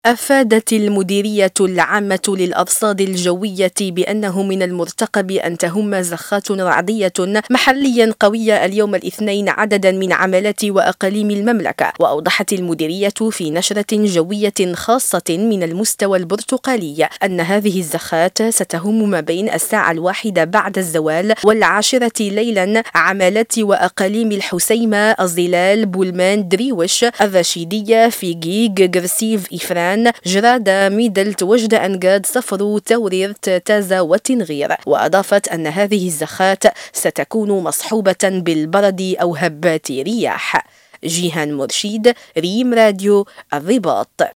أفادت المديرية العامة للأرصاد الجوية بأنه من المرتقب أن تهم زخات رعدية محليا قوية اليوم الاثنين عددا من عملات وأقاليم المملكة. وأوضحت المديرية في نشرة جوية خاصة من المستوى البرتقالي أن هذه الزخات ستهم ما بين الساعة 1 بعد الزوال و10 ليلا عملات وأقاليم الحسيمة، الظلال، بولمان، دريوش، الرشيدية، فيجيج، جرسيف، إفران، جرادة، ميدلت، وجد أنجاد، صفرو، توريرت، تازا وتنغير. وأضافت أن هذه الزخات ستكون مصحوبة بالبرد أو هبات رياح. جيهان مرشيد، ريم راديو، الرباط.